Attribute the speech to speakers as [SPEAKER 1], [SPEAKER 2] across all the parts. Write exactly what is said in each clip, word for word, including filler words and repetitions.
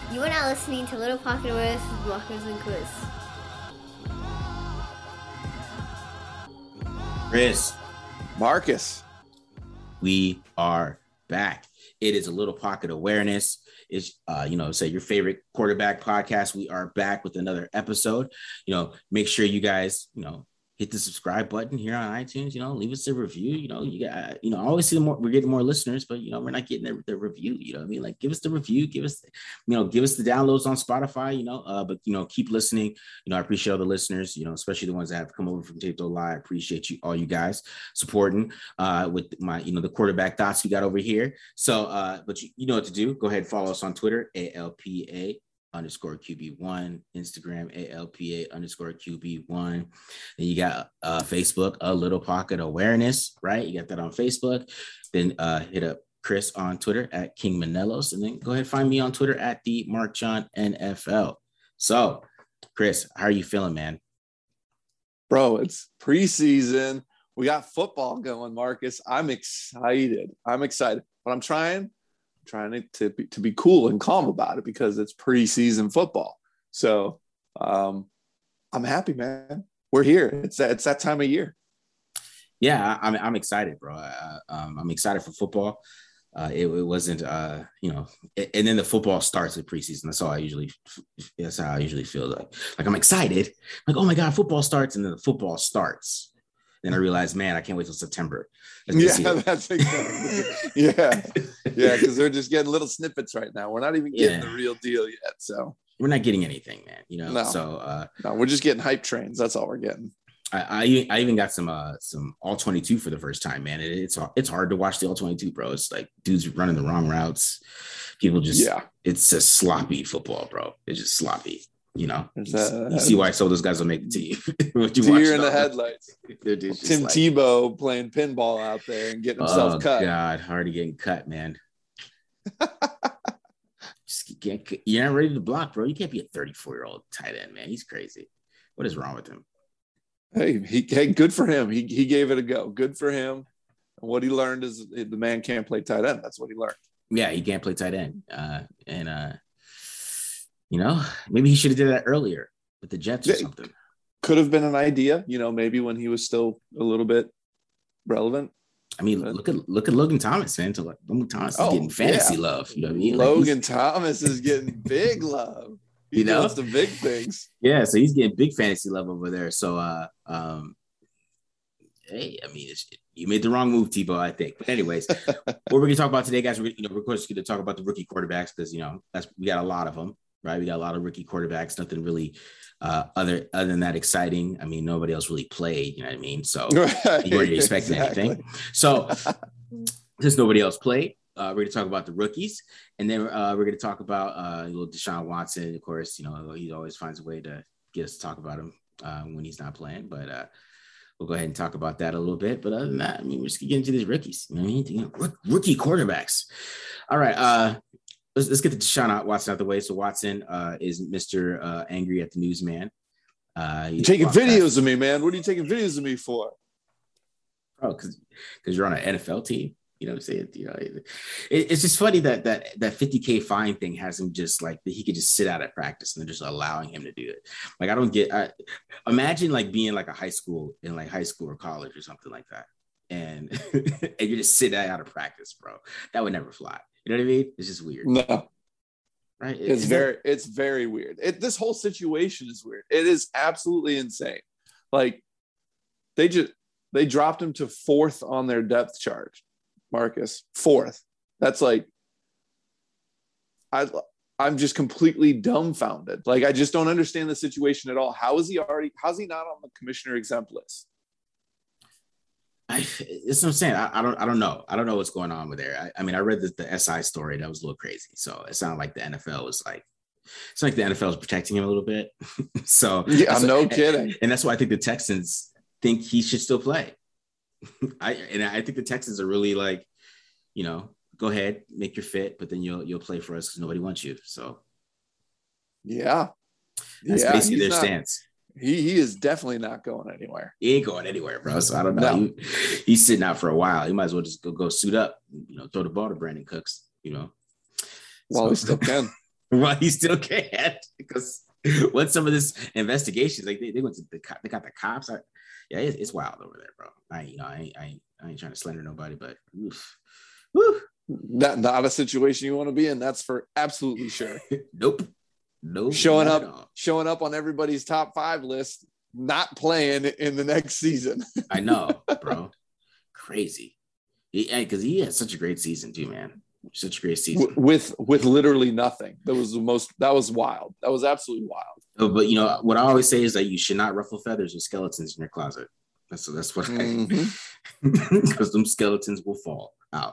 [SPEAKER 1] You are now listening to Little Pocket Awareness with Marcus and Chris.
[SPEAKER 2] Chris.
[SPEAKER 3] Marcus.
[SPEAKER 2] We are back. It is a Little Pocket Awareness. It's, uh, you know, say your favorite quarterback podcast. We are back with another episode. You know, make sure you guys, you know, hit the subscribe button here on iTunes, you know, leave us a review. You know, you got, you know, I always see more, we're getting more listeners, but, you know, we're not getting the, the review, you know what I mean? Like, give us the review, give us, you know, give us the downloads on Spotify, you know, uh, but, you know, keep listening. You know, I appreciate all the listeners, you know, especially the ones that have come over from Tape to Lie. I appreciate you, all you guys supporting uh, with my, you know, the quarterback thoughts we got over here. So, uh, but you, you know what to do. Go ahead and follow us on Twitter, A L P A underscore Q B one, Instagram, A L P A underscore Q B one. Then you got uh, Facebook, A Little Pocket Awareness, right? You got that on Facebook. Then uh, hit up Chris on Twitter at King Manelos. And then go ahead and find me on Twitter at the Mark John N F L. So, Chris, how are you feeling, man?
[SPEAKER 3] Bro, it's preseason. We got football going, Marcus. I'm excited. I'm excited. But I'm trying trying to be, to be cool and calm about it because it's preseason football. So um, I'm happy, man. We're here. It's that, it's that time of year.
[SPEAKER 2] Yeah, I'm I'm excited, bro. Uh, um, I'm excited for football. Uh, it, it wasn't, uh, you know, it, and then the football starts with preseason. That's all I usually, that's how I usually feel. Like, like I'm excited. Like, oh my God, football starts, and then the football starts. Then I realized, man, I can't wait till September.
[SPEAKER 3] Yeah, that's exactly. yeah, yeah, because they're just getting little snippets right now. We're not even getting yeah. the real deal yet. So
[SPEAKER 2] we're not getting anything, man. You know,
[SPEAKER 3] no.
[SPEAKER 2] so uh,
[SPEAKER 3] no, we're just getting hype trains. That's all we're getting.
[SPEAKER 2] I I, I even got some uh some all twenty-two for the first time, man. It, it's it's hard to watch the all twenty-two, bro. It's like dudes running the wrong routes. People just yeah. It's just sloppy football, bro. It's just sloppy. You know, you, uh, you see why some of those guys will make the team.
[SPEAKER 3] Deer in the headlights. Tim
[SPEAKER 2] like,
[SPEAKER 3] Tebow playing pinball out there and getting himself
[SPEAKER 2] oh,
[SPEAKER 3] cut.
[SPEAKER 2] God, already getting cut, man. Just can't, you're not ready to block, bro. You can't be a thirty-four-year-old tight end, man. He's crazy. What is wrong with him?
[SPEAKER 3] Hey, he, hey, good for him. He he gave it a go. Good for him. And what he learned is the man can't play tight end. That's what he learned.
[SPEAKER 2] Yeah, he can't play tight end. Uh, and uh, you know, maybe he should have did that earlier with the Jets or something.
[SPEAKER 3] Could have been an idea, you know, maybe when he was still a little bit relevant.
[SPEAKER 2] I mean, but, look at look at Logan Thomas, man. To like, Logan Thomas is oh, getting fantasy yeah. love. You know what I mean? Like
[SPEAKER 3] Logan Thomas is getting big love. He
[SPEAKER 2] you know,
[SPEAKER 3] does the big things.
[SPEAKER 2] Yeah, so he's getting big fantasy love over there. So, uh, um, hey, I mean, it's, you made the wrong move, Tebow, I think. But anyways, what we're gonna talk about today, guys, we're you know, we're of course going to talk about the rookie quarterbacks because you know that's we got a lot of them. Right, we got a lot of rookie quarterbacks. Nothing really uh, other other than that exciting. I mean, nobody else really played. You know what I mean? So right, you weren't expecting exactly. anything. So since nobody else played, uh, we're going to talk about the rookies, and then uh, we're going to talk about uh, little Deshaun Watson. Of course, you know he always finds a way to get us to talk about him uh, when he's not playing. But uh, we'll go ahead and talk about that a little bit. But other than that, I mean, we're just getting into these rookies. You know what I mean? You know, rookie quarterbacks. All right. Uh, Let's, let's get the Deshaun Watson out of the way. So Watson uh, is Mister Uh, angry at the newsman. Uh,
[SPEAKER 3] you're taking videos of me, man. What are you taking videos of me for?
[SPEAKER 2] Oh, because because you're on an N F L team. You know what I'm saying? You know, it, it's just funny that that that fifty K fine thing has him just like he could just sit out at practice and they're just allowing him to do it. Like I don't get. I, imagine like being like a high school in like high school or college or something like that, and and you're just sitting out of practice, bro. That would never fly. You know what I mean? It's just weird.
[SPEAKER 3] No.
[SPEAKER 2] Right?
[SPEAKER 3] It's Is very, that- it's very weird. It, this whole situation is weird. It is absolutely insane. Like they just, they dropped him to fourth on their depth chart, Marcus. Fourth. That's like, I, I'm just completely dumbfounded. Like, I just don't understand the situation at all. How is he already, how's he not on the commissioner exempt list?
[SPEAKER 2] I, it's what I'm saying. I, I don't. I don't know. I don't know what's going on with there. I, I mean, I read the, the S I story. That was a little crazy. So it sounded like the N F L was like, it's like the N F L is protecting him a little bit. so
[SPEAKER 3] yeah, no
[SPEAKER 2] what,
[SPEAKER 3] kidding.
[SPEAKER 2] And, and that's why I think the Texans think he should still play. I and I think the Texans are really like, you know, go ahead, make your fit, but then you'll you'll play for us because nobody wants you. So
[SPEAKER 3] yeah,
[SPEAKER 2] that's
[SPEAKER 3] yeah,
[SPEAKER 2] basically their
[SPEAKER 3] not-
[SPEAKER 2] stance.
[SPEAKER 3] He he is definitely not going anywhere.
[SPEAKER 2] He ain't going anywhere, bro. So I don't know. No. He, he's sitting out for a while. He might as well just go, go suit up, you know, throw the ball to Brandon Cooks, you know.
[SPEAKER 3] While so. he still can.
[SPEAKER 2] Well, he still can't because what's some of this investigations like they, they went to the they got the cops. I, yeah, it's, it's wild over there, bro. I you know I ain't, I ain't, I ain't trying to slander nobody, but oof, woo.
[SPEAKER 3] Not, not a situation you want to be in. That's for absolutely sure.
[SPEAKER 2] Nope. Nope.
[SPEAKER 3] Showing up, showing up on everybody's top five list, not playing in the next season.
[SPEAKER 2] I know, bro. Crazy. Because he, he had such a great season too, man. Such a great season
[SPEAKER 3] with with literally nothing. That was the most. That was wild. That was absolutely wild.
[SPEAKER 2] Oh, but you know what I always say is that you should not ruffle feathers with skeletons in your closet. That's that's what mm-hmm. I because them skeletons will fall out.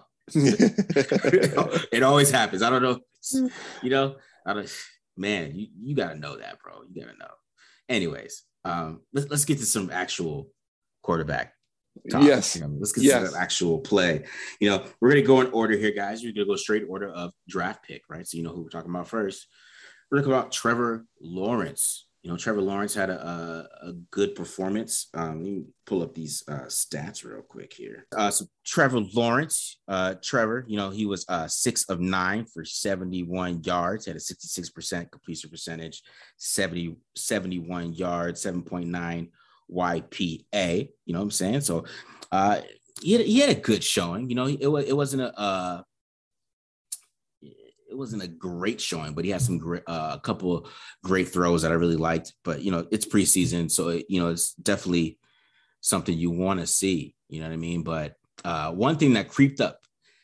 [SPEAKER 2] It always happens. I don't know. You know, I don't. Man, you, you gotta know that, bro. You gotta know. Anyways, um, let's let's get to some actual quarterback talk.
[SPEAKER 3] Yes.
[SPEAKER 2] You know, let's get
[SPEAKER 3] yes.
[SPEAKER 2] to some actual play. You know, we're gonna go in order here, guys. We're gonna go straight order of draft pick, right? So you know who we're talking about first. We're talking about Trevor Lawrence. You know, Trevor Lawrence had a, a, a good performance. Um, let me pull up these uh, stats real quick here. Uh, so Trevor Lawrence, uh, Trevor, you know, he was uh, six of nine for seventy-one yards, had a sixty-six percent completion percentage, seventy, seventy-one yards, seven point nine Y P A. You know what I'm saying? So uh, he, had, he had a good showing. You know, it, it wasn't a uh, it wasn't a great showing, but he had some great, uh, a couple of great throws that I really liked. But you know, it's preseason, so it, you know, it's definitely something you want to see. You know what I mean? But uh, one thing that creeped up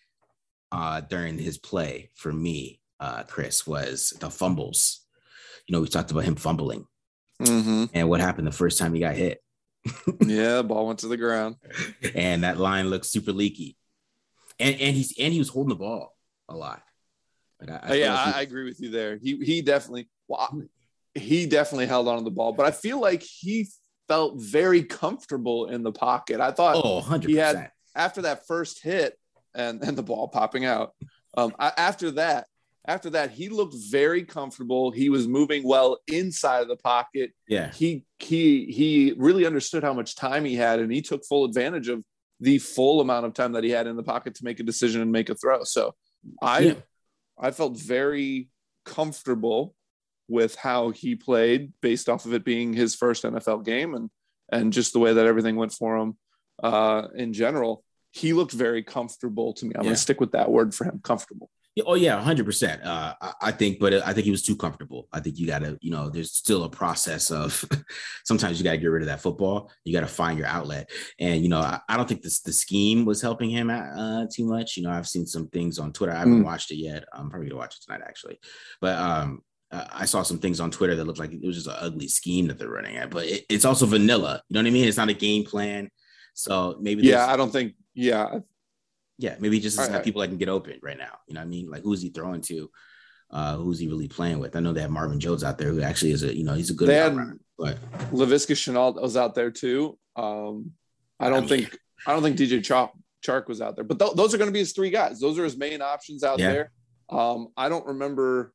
[SPEAKER 2] uh, during his play for me, uh, Chris, was the fumbles. You know, we talked about him fumbling,
[SPEAKER 3] mm-hmm.
[SPEAKER 2] and what happened the first time he got hit.
[SPEAKER 3] Yeah, the ball went to the ground,
[SPEAKER 2] and that line looked super leaky. And and he's and he was holding the ball a lot.
[SPEAKER 3] Like I, I yeah, like he, I agree with you there. He he definitely well, he definitely held on to the ball, but I feel like he felt very comfortable in the pocket. I thought
[SPEAKER 2] oh, one hundred percent.
[SPEAKER 3] He had after that first hit and, and the ball popping out. Um, I, after that, after that, he looked very comfortable. He was moving well inside of the pocket.
[SPEAKER 2] Yeah,
[SPEAKER 3] he he he really understood how much time he had, and he took full advantage of the full amount of time that he had in the pocket to make a decision and make a throw. So I. Yeah. I felt very comfortable with how he played based off of it being his first N F L game and, and just the way that everything went for him uh, in general. He looked very comfortable to me. I'm yeah. going to stick with that word for him, comfortable.
[SPEAKER 2] Yeah, oh yeah, one hundred percent. Uh, I, I think, but I think he was too comfortable. I think you got to, you know, there's still a process of sometimes you got to get rid of that football. You got to find your outlet. And, you know, I, I don't think this, the scheme was helping him uh, too much. You know, I've seen some things on Twitter. I haven't mm. watched it yet. I'm probably going to watch it tonight, actually. But um, uh, I saw some things on Twitter that looked like it was just an ugly scheme that they're running at. But it, it's also vanilla. You know what I mean? It's not a game plan. So maybe.
[SPEAKER 3] Yeah, I don't think. Yeah.
[SPEAKER 2] Yeah, maybe he just doesn't have people that can get open right now. You know what I mean? Like, who's he throwing to? Uh, who's he really playing with? I know they have Marvin Jones out there who actually is a, you know, he's a good runner. But
[SPEAKER 3] Laviska Shenault was out there too. Um, I don't I mean, think I don't think D J Chark, Chark was out there. But th- those are going to be his three guys. Those are his main options out yeah. there. Um, I don't remember.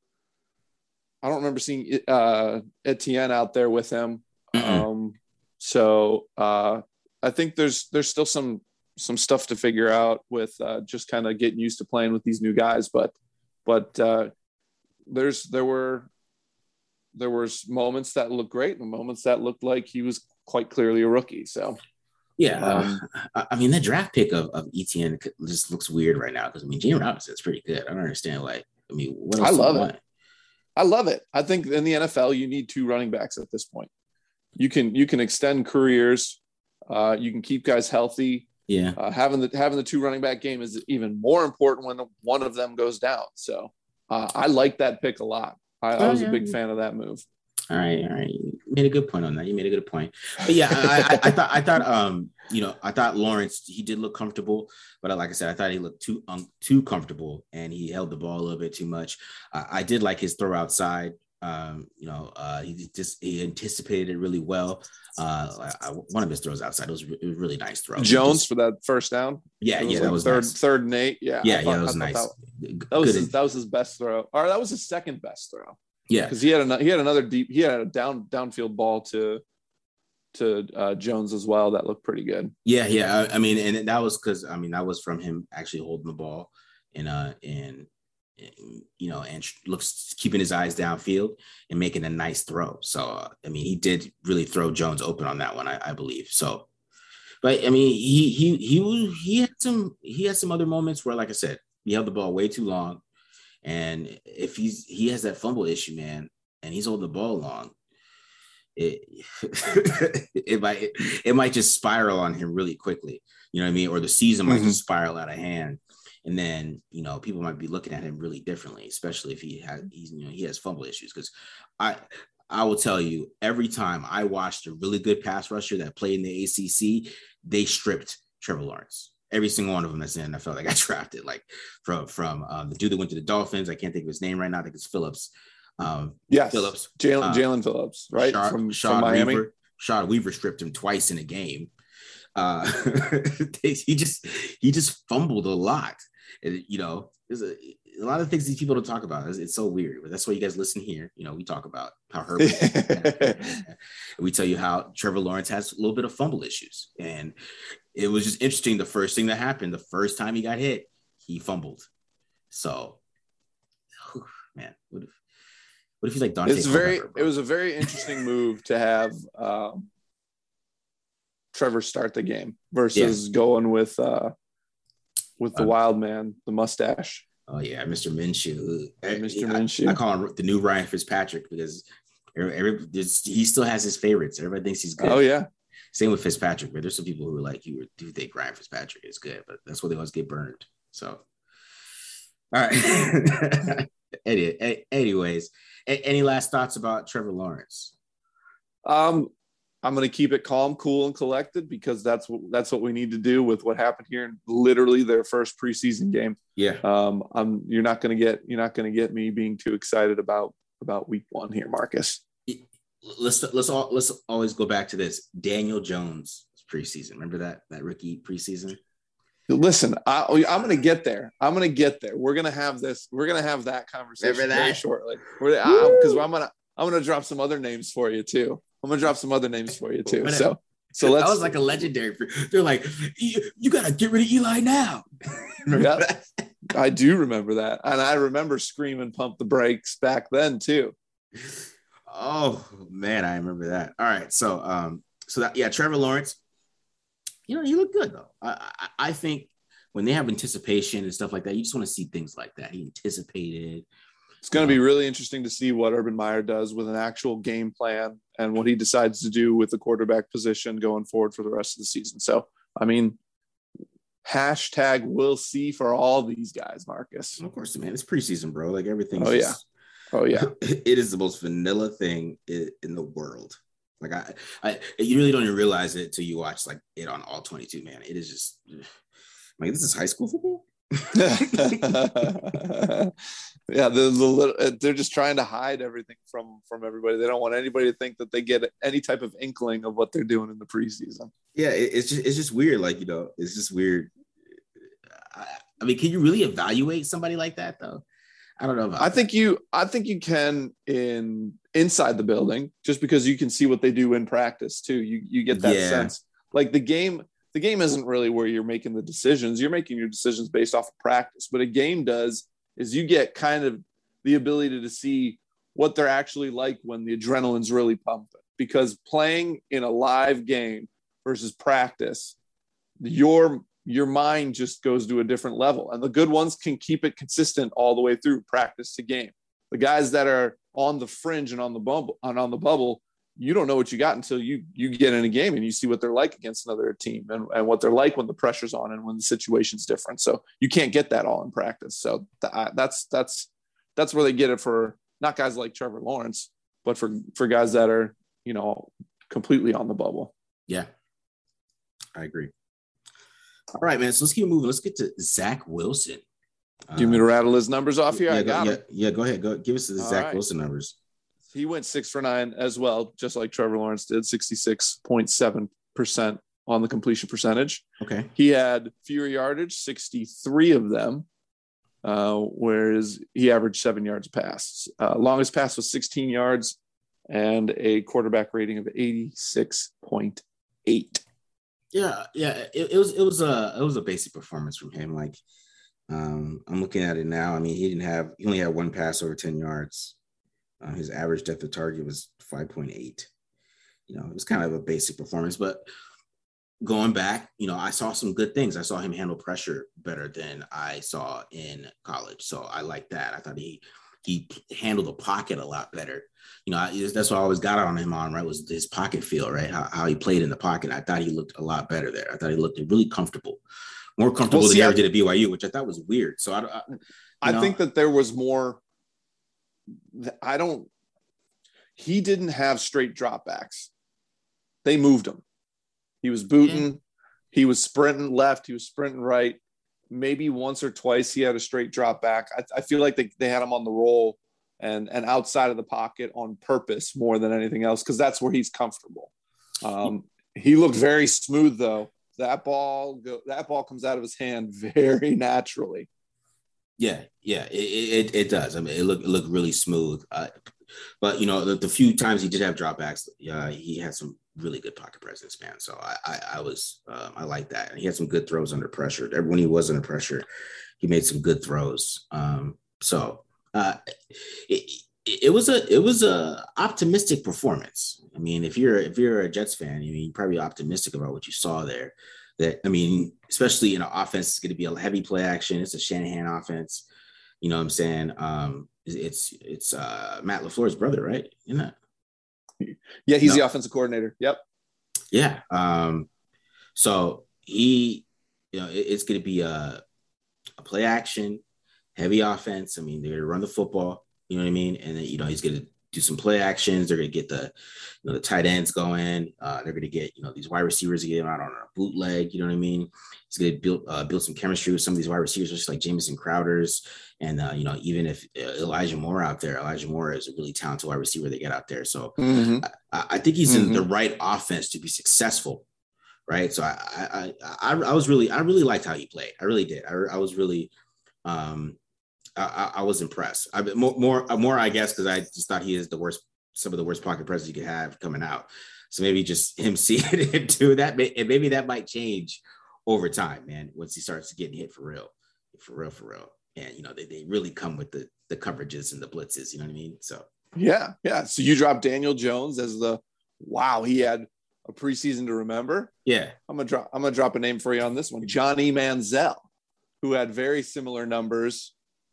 [SPEAKER 3] I don't remember seeing uh, Etienne out there with him. Mm-hmm. Um, so uh, I think there's there's still some. some stuff to figure out with uh, just kind of getting used to playing with these new guys. But, but uh, there's, there were, there was moments that looked great and moments that looked like he was quite clearly a rookie. So,
[SPEAKER 2] yeah. Um, uh, I mean, the draft pick of, of Etienne just looks weird right now. Cause I mean, James Robinson's pretty good. I don't understand. Like, I mean, what else
[SPEAKER 3] I love it. I love it. I think in the N F L, you need two running backs at this point. You can, you can extend careers. Uh, you can keep guys healthy.
[SPEAKER 2] Yeah,
[SPEAKER 3] uh, having the having the two running back game is even more important when one of them goes down. So uh, I like that pick a lot. I, I was a big fan of that move.
[SPEAKER 2] All right, all right, you made a good point on that. You made a good point. But yeah, I, I, I thought I thought um you know I thought Lawrence he did look comfortable, but like I said, I thought he looked too um, too comfortable and he held the ball a little bit too much. Uh, I did like his throw outside. Um, you know, uh, he just he anticipated it really well. Uh, I, one of his throws outside it was, it was really nice throw.
[SPEAKER 3] Jones
[SPEAKER 2] just,
[SPEAKER 3] for that first down.
[SPEAKER 2] Yeah, yeah,
[SPEAKER 3] like
[SPEAKER 2] that was
[SPEAKER 3] third,
[SPEAKER 2] nice.
[SPEAKER 3] third and eight. Yeah,
[SPEAKER 2] yeah,
[SPEAKER 3] thought,
[SPEAKER 2] yeah, that was nice.
[SPEAKER 3] That, that was his, that was his best throw, or that was his second best throw.
[SPEAKER 2] Yeah,
[SPEAKER 3] because he had a he had another deep he had a down downfield ball to to uh, Jones as well that looked pretty good.
[SPEAKER 2] Yeah, yeah. I, I mean, and that was because I mean that was from him actually holding the ball in uh in you know, and looks keeping his eyes downfield and making a nice throw. So, uh, I mean, he did really throw Jones open on that one, I, I believe. So, but I mean, he he he he had some he had some other moments where, like I said, he held the ball way too long, and if he's he has that fumble issue, man, and he's holding the ball long, it it might it might just spiral on him really quickly. You know what I mean? Or the season might mm-hmm. just spiral out of hand. And then, you know, people might be looking at him really differently, especially if he has, he's, you know, he has fumble issues. Because I, I will tell you, every time I watched a really good pass rusher that played in the A C C, they stripped Trevor Lawrence. Every single one of them that's in the N F L that got drafted, like from from um, the dude that went to the Dolphins. I can't think of his name right now. I think it's Phillips. Um,
[SPEAKER 3] yes,
[SPEAKER 2] Phillips,
[SPEAKER 3] Jalen Jalen uh, Phillips, right?
[SPEAKER 2] Shad,
[SPEAKER 3] from,
[SPEAKER 2] Shad
[SPEAKER 3] from Miami.
[SPEAKER 2] Weaver, Shad Weaver stripped him twice in a game. Uh, he just he just fumbled a lot. And, you know, there's a, a lot of things these people don't talk about. It's, it's so weird, but that's why you guys listen here. You know, we talk about how Herbert, we tell you how Trevor Lawrence has a little bit of fumble issues. And it was just interesting. The first thing that happened, the first time he got hit, he fumbled. So, whew, man, what if, what if he's like Dante?
[SPEAKER 3] It's very, it was a very interesting move to have um, Trevor start the game versus yeah. going with, uh, with the um, wild man, the mustache.
[SPEAKER 2] Oh yeah, Mister Minshew.
[SPEAKER 3] Mister
[SPEAKER 2] I,
[SPEAKER 3] Minshew.
[SPEAKER 2] I, I call him the new Ryan Fitzpatrick because every, every, he still has his favorites. Everybody thinks he's good.
[SPEAKER 3] Oh yeah.
[SPEAKER 2] Same with Fitzpatrick, but there's some people who are like, you do think Ryan Fitzpatrick is good, but that's why they always get burned. So, all right. Any, anyways, any last thoughts about Trevor Lawrence?
[SPEAKER 3] Um. I'm going to keep it calm, cool, and collected because that's what that's what we need to do with what happened here in literally their first preseason game.
[SPEAKER 2] Yeah.
[SPEAKER 3] Um. I'm. You're not going to get. You're not going to get me being too excited about about week one here, Marcus.
[SPEAKER 2] Let's let's all let's always go back to this. Daniel Jones preseason. Remember that that rookie preseason.
[SPEAKER 3] Listen, I, I'm going to get there. I'm going to get there. We're going to have this. We're going to have that conversation
[SPEAKER 2] Remember that?
[SPEAKER 3] very shortly. Because I'm going to I'm going to drop some other names for you too. I'm gonna drop some other names for you too. So, so let's.
[SPEAKER 2] That was like a legendary. They're like, you, you gotta get rid of Eli now.
[SPEAKER 3] Yeah, I do remember that, and I remember screaming, "Pump the brakes" back then too.
[SPEAKER 2] Oh man, I remember that. All right, so um, so that yeah, Trevor Lawrence. You know, he looked good though. I, I I think when they have anticipation and stuff like that, you just want to see things like that. He anticipated.
[SPEAKER 3] It's going to be really interesting to see what Urban Meyer does with an actual game plan and what he decides to do with the quarterback position going forward for the rest of the season. So, I mean, hashtag we'll see for all these guys, Marcus.
[SPEAKER 2] Of course, man. It's preseason, bro. Like everything's
[SPEAKER 3] Oh, yeah. Oh, yeah.
[SPEAKER 2] It is the most vanilla thing in, in the world. Like, I, I, you really don't even realize it until you watch like it on all twenty-two, man. It is just like, this is high school football.
[SPEAKER 3] Yeah, the, the, they're just trying to hide everything from from everybody. They don't want anybody to think that they get any type of inkling of what they're doing in the preseason.
[SPEAKER 2] Yeah, it, it's just it's just weird. Like, you know, it's just weird. I, I mean, can you really evaluate somebody like that though? I don't know. About
[SPEAKER 3] I think that. you I think you can in inside the building just because you can see what they do in practice too. You you get that
[SPEAKER 2] yeah.
[SPEAKER 3] sense. Like the game. The game isn't really where you're making the decisions. You're making your decisions based off of practice. But a game does is you get kind of the ability to see what they're actually like when the adrenaline's really pumping. Because playing in a live game versus practice, your your mind just goes to a different level. And the good ones can keep it consistent all the way through practice to game. The guys that are on the fringe and on the bubble and on the bubble, you don't know what you got until you you get in a game and you see what they're like against another team and, and what they're like when the pressure's on and when the situation's different. So you can't get that all in practice. So th- that's that's that's where they get it for not guys like Trevor Lawrence, but for for guys that are, you know, completely on the bubble.
[SPEAKER 2] Yeah, I agree. All right, man. So let's keep moving. Let's get to Zach Wilson.
[SPEAKER 3] Do you want me to rattle his numbers off here?
[SPEAKER 2] Yeah,
[SPEAKER 3] I got
[SPEAKER 2] go,
[SPEAKER 3] him.
[SPEAKER 2] Yeah, yeah, go ahead. Go give us the
[SPEAKER 3] all
[SPEAKER 2] Zach
[SPEAKER 3] right.
[SPEAKER 2] Wilson numbers.
[SPEAKER 3] He went six for nine as well, just like Trevor Lawrence did, sixty-six point seven percent on the completion percentage.
[SPEAKER 2] Okay.
[SPEAKER 3] He had fewer yardage, sixty-three of them, uh, whereas he averaged seven yards a pass. Uh, longest pass was sixteen yards and a quarterback rating of eighty-six point eight.
[SPEAKER 2] Yeah, yeah. It, it was it was a it was a basic performance from him. Like Um, I'm looking at it now. I mean, he didn't have he only had one pass over ten yards. Uh, his average depth of target was five point eight. You know, it was kind of a basic performance, but going back, you know, I saw some good things. I saw him handle pressure better than I saw in college. So I like that. I thought he he handled the pocket a lot better. You know, I, that's what I always got on him on, right, was his pocket feel, right, how, how he played in the pocket. I thought he looked a lot better there. I thought he looked really comfortable, more comfortable well, see, than he ever did at B Y U, which I thought was weird. So I, I,
[SPEAKER 3] I know, think that there was more – I don't – he didn't have straight dropbacks. They moved him. He was booting. Yeah. He was sprinting left. He was sprinting right. Maybe once or twice he had a straight drop back. I, I feel like they, they had him on the roll and, and outside of the pocket on purpose more than anything else because that's where he's comfortable. Um, he looked very smooth, though. That ball go, that ball comes out of his hand very naturally.
[SPEAKER 2] Yeah, yeah, it it, it does. I mean, it looked it looked really smooth. Uh, but, you know, the, the few times he did have dropbacks, uh, he had some really good pocket presence, man. So I I, I was um, I like that. And he had some good throws under pressure. When he was under pressure, he made some good throws. Um, so uh, it, it was a it was a optimistic performance. I mean, if you're if you're a Jets fan, I mean, you're probably optimistic about what you saw there. That I mean, especially in an offense, it's going to be a heavy play action. It's a Shanahan offense. You know what I'm saying? Um, it's it's uh, Matt LaFleur's brother, right? Isn't that?
[SPEAKER 3] Yeah, he's no. the offensive coordinator. Yep.
[SPEAKER 2] Yeah. Um, so he, you know, it, it's going to be a, a play action, heavy offense. I mean, they're going to run the football. You know what I mean? And then, you know, he's going to do some play actions. They're going to get the, you know, the tight ends going. Uh, they're going to get, you know, these wide receivers to get them out on a bootleg. You know what I mean? He's going to build uh, build some chemistry with some of these wide receivers, just like Jamison Crowder's. And, uh, you know, even if uh, Elijah Moore out there, Elijah Moore is a really talented wide receiver they get out there. So mm-hmm. I, I think he's mm-hmm. in the right offense to be successful. Right. So I, I, I, I was really, I really liked how he played. I really did. I, I was really, um, I, I was impressed. I more, more, more, I guess, because I just thought he is the worst, some of the worst pocket presence you could have coming out. So maybe just him seeing it too. That may, and maybe that might change over time, man. Once he starts getting hit for real, for real, for real, and you know they, they really come with the the coverages and the blitzes. You know what I mean? So
[SPEAKER 3] yeah, yeah. So you dropped Daniel Jones as the wow. He had a preseason to remember.
[SPEAKER 2] Yeah,
[SPEAKER 3] I'm gonna drop. I'm gonna drop a name for you on this one. Johnny Manziel, who had very similar numbers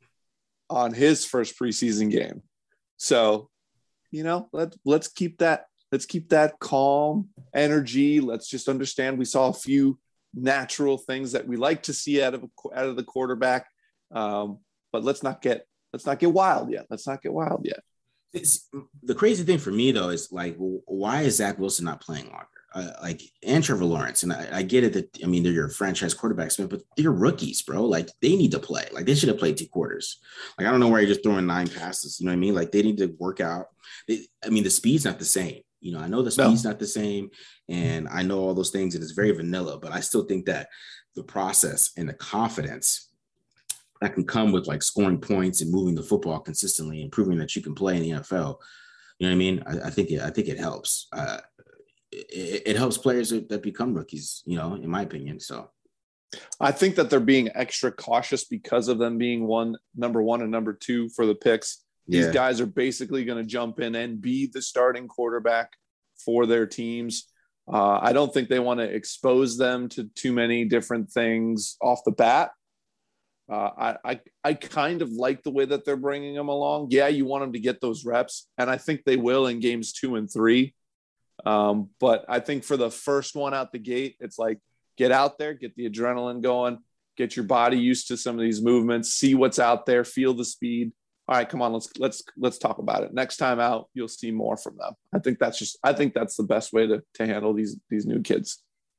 [SPEAKER 3] on his first preseason game. So, you know, let, let's keep that, let's keep that calm energy. Let's just understand we saw a few natural things that we like to see out of, a, out of the quarterback. Um, but let's not get, let's not get wild yet. Let's not get wild yet.
[SPEAKER 2] It's, the crazy thing for me though, is like, why is Zach Wilson not playing longer? Uh, like and Trevor Lawrence, and I, I get it that I mean they're your franchise quarterbacks, but they're rookies, bro. Like they need to play. Like they should have played two quarters. Like I don't know why you're just throwing nine passes. You know what I mean? Like they need to work out. They, I mean the speed's not the same. You know I know the speed's no. not the same, and I know all those things, and it's very vanilla. But I still think that the process and the confidence that can come with like scoring points and moving the football consistently and proving that you can play in the N F L. You know what I mean? I, I think it. I think it helps. Uh, It, it helps players that become rookies, you know, in my opinion. So
[SPEAKER 3] I think that they're being extra cautious because of them being one, number one and number two for the picks. These yeah. guys are basically going to jump in and be the starting quarterback for their teams. Uh, I don't think they want to expose them to too many different things off the bat. Uh, I, I, I kind of like the way that they're bringing them along. Yeah, you want them to get those reps, and I think they will in games two and three. Um, but I think for the first one out the gate, it's like, get out there, get the adrenaline going, get your body used to some of these movements, see what's out there, feel the speed. All right, come on, let's, let's, let's talk about it. Next time out, you'll see more from them. I think that's just, I think that's the best way to, to handle these, these new kids.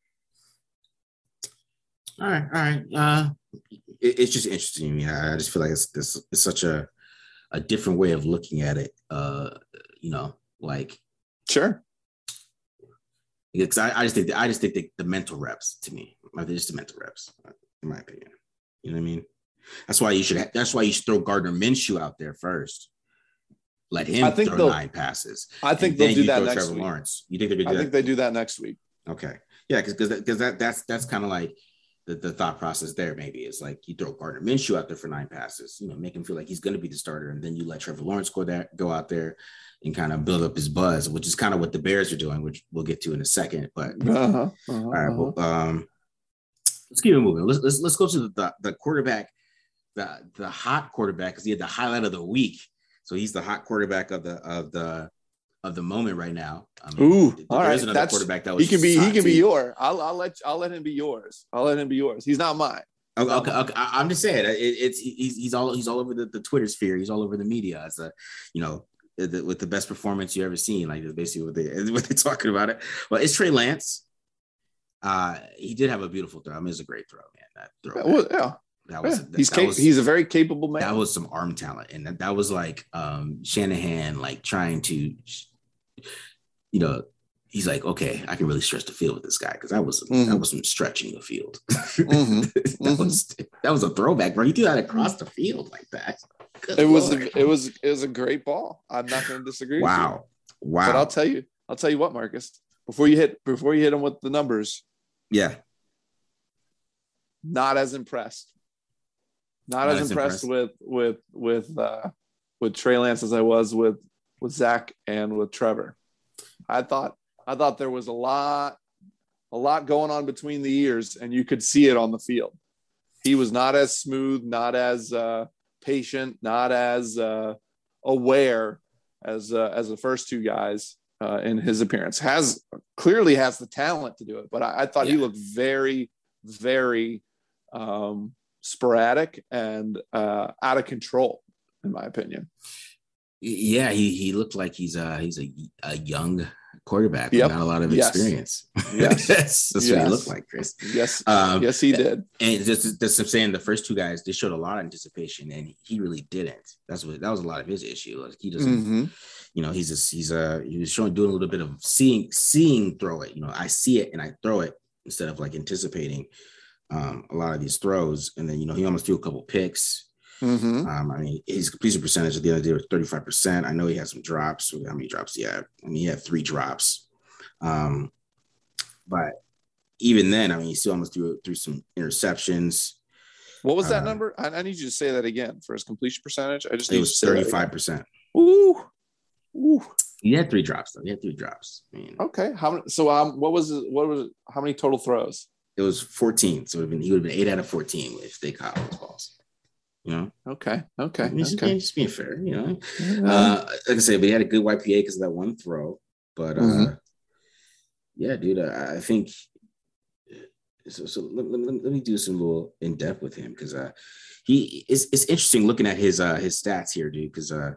[SPEAKER 2] All right. All right. Uh, it, it's just interesting to me. I, I just feel like it's, it's, it's such a, a different way of looking at it. Uh, you know, like,
[SPEAKER 3] sure.
[SPEAKER 2] Because I, I just think that, I just think that the mental reps to me, they're just the mental reps, in my opinion. You know what I mean? That's why you should. Ha- that's why you should throw Gardner Minshew out there first. Let him
[SPEAKER 3] I think
[SPEAKER 2] throw nine passes.
[SPEAKER 3] I think they'll do that next
[SPEAKER 2] Trevor
[SPEAKER 3] week.
[SPEAKER 2] Lawrence. You think they're gonna do
[SPEAKER 3] I
[SPEAKER 2] that?
[SPEAKER 3] think they do that next week.
[SPEAKER 2] Okay, yeah, because because that, that's that's kind of like the, the thought process there maybe is like you throw Gardner Minshew out there for nine passes, you know, make him feel like he's going to be the starter, and then you let Trevor Lawrence go there, go out there, and kind of build up his buzz, which is kind of what the Bears are doing, which we'll get to in a second. But uh-huh, uh-huh, all right, uh-huh. well, um, let's keep it moving. Let's let's let's go to the the, the quarterback, the the hot quarterback, because he had the highlight of the week, so he's the hot quarterback of the of the. of the moment right now. I mean,
[SPEAKER 3] Ooh,
[SPEAKER 2] there
[SPEAKER 3] all right.
[SPEAKER 2] is another
[SPEAKER 3] That's,
[SPEAKER 2] quarterback that was
[SPEAKER 3] he can be he can be
[SPEAKER 2] too.
[SPEAKER 3] yours. I'll I'll let I'll let him be yours. I'll let him be yours. He's not mine.
[SPEAKER 2] Okay, okay, okay. I, I'm just saying it, it's he's he's all he's all over the, the Twitter sphere. He's all over the media as a, you know, the, with the best performance you ever seen. Like that's basically what they what they're talking about it. Well, it's Trey Lance. Uh, he did have a beautiful throw. I mean, it's a great throw, man. That throw.
[SPEAKER 3] Yeah, well, yeah.
[SPEAKER 2] That was,
[SPEAKER 3] yeah.
[SPEAKER 2] that,
[SPEAKER 3] he's
[SPEAKER 2] that
[SPEAKER 3] cap-
[SPEAKER 2] was,
[SPEAKER 3] he's a very capable man.
[SPEAKER 2] That was some arm talent, and that, that was like um, Shanahan like trying to. You know, he's like, okay, I can really stretch the field with this guy because that was mm-hmm. that was some stretching the field. Mm-hmm. that mm-hmm. was that was a throwback, bro. You threw that across the field like that. Good
[SPEAKER 3] it
[SPEAKER 2] Lord.
[SPEAKER 3] was a, it was it was a great ball. I'm not going to disagree.
[SPEAKER 2] Wow,
[SPEAKER 3] with you.
[SPEAKER 2] wow.
[SPEAKER 3] But I'll tell you, I'll tell you what, Marcus. Before you hit before you hit him with the numbers,
[SPEAKER 2] yeah,
[SPEAKER 3] not as impressed. Not, not as, as impressed, impressed with with with uh, with Trey Lance as I was with with Zach and with Trevor. I thought I thought there was a lot, a lot going on between the ears, and you could see it on the field. He was not as smooth, not as uh, patient, not as uh, aware as uh, as the first two guys uh, in his appearance. Has clearly has the talent to do it, but I, I thought yeah. he looked very, very um, sporadic and uh, out of control, in my opinion.
[SPEAKER 2] Yeah, he he looked like he's uh he's a, a young quarterback with yep. not a lot of experience.
[SPEAKER 3] Yes,
[SPEAKER 2] that's, that's
[SPEAKER 3] yes.
[SPEAKER 2] what he looked like, Chris.
[SPEAKER 3] Yes, um, yes, he did.
[SPEAKER 2] And just just I'm saying, the first two guys, they showed a lot of anticipation, and he really didn't. That's what that was a lot of his issue. Like he doesn't, mm-hmm. you know, he's just he's a he was showing doing a little bit of seeing seeing throw it. You know, I see it and I throw it instead of like anticipating um, a lot of these throws, and then you know he almost threw a couple picks. Mm-hmm. Um, I mean, his completion percentage at the other day was thirty-five percent. I know he had some drops. How many drops he had? I mean, he had three drops. Um, but even then, I mean, he still almost threw through some interceptions.
[SPEAKER 3] What was that uh, number? I, I need you to say that again for his completion percentage. I just
[SPEAKER 2] it was thirty-five percent.
[SPEAKER 3] Ooh, ooh.
[SPEAKER 2] He had three drops though. He had three drops. I mean,
[SPEAKER 3] okay. How many? So, um, what was it? What was it? How many total throws?
[SPEAKER 2] It was fourteen. So it would have been he would have been eight out of fourteen if they caught those balls. You know,
[SPEAKER 3] okay, okay,
[SPEAKER 2] I mean, just,
[SPEAKER 3] okay.
[SPEAKER 2] just being fair, you know. Yeah. Uh, like I said, but he had a good Y P A because of that one throw. But uh, mm-hmm. yeah, dude, I, I think so. So let, let, let me do some little in depth with him because uh, he it's it's interesting looking at his uh his stats here, dude, because uh,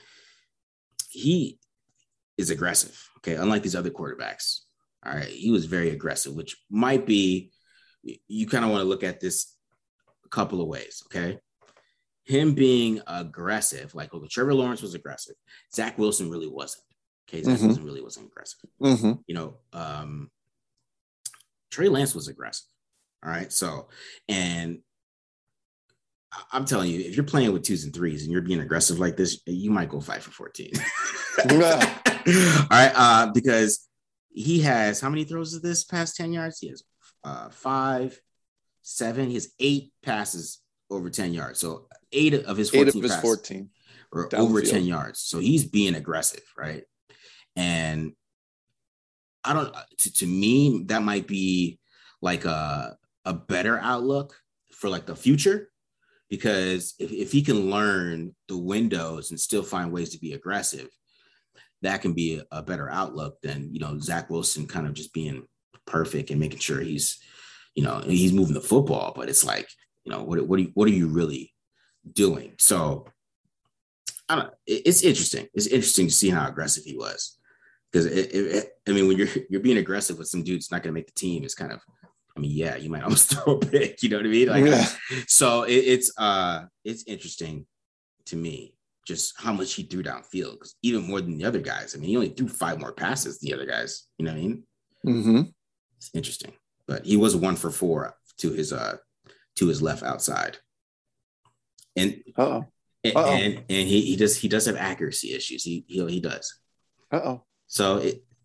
[SPEAKER 2] he is aggressive. Okay, unlike these other quarterbacks. All right, he was very aggressive, which might be you kind of want to look at this a couple of ways. Okay. Him being aggressive, like okay, Trevor Lawrence was aggressive. Zach Wilson really wasn't. Okay, Zach mm-hmm. Wilson really wasn't aggressive. Mm-hmm. You know, um, Trey Lance was aggressive. All right, so and I'm telling you, if you're playing with twos and threes and you're being aggressive like this, you might go five for fourteen. Yeah. All right, uh, because he has how many throws of this past ten yards? He has uh, five, seven. He has eight passes over ten yards. So eight of his fourteen, eight of his fourteen or over ten yards. So he's being aggressive, right? And I don't. To, to me, that might be like a a better outlook for like the future, because if if he can learn the windows and still find ways to be aggressive, that can be a, a better outlook than you know Zach Wilson kind of just being perfect and making sure he's you know he's moving the football, but it's like. You know, what, what, are you, what are you really doing? So, I don't know. It, it's interesting. It's interesting to see how aggressive he was. Because, it, it, it, I mean, when you're you're being aggressive with some dude that's not going to make the team, it's kind of, I mean, yeah, you might almost throw a pick, you know what I mean? Like, yeah. So, it, it's uh, it's interesting to me just how much he threw downfield. Because even more than the other guys. I mean, he only threw five more passes than the other guys. You know what I mean? Mm-hmm. It's interesting. But he was one for four to his uh. to his left outside. And Uh-oh. And, and and he he does he does have accuracy issues. He he, he does.
[SPEAKER 3] Uh-oh.
[SPEAKER 2] So it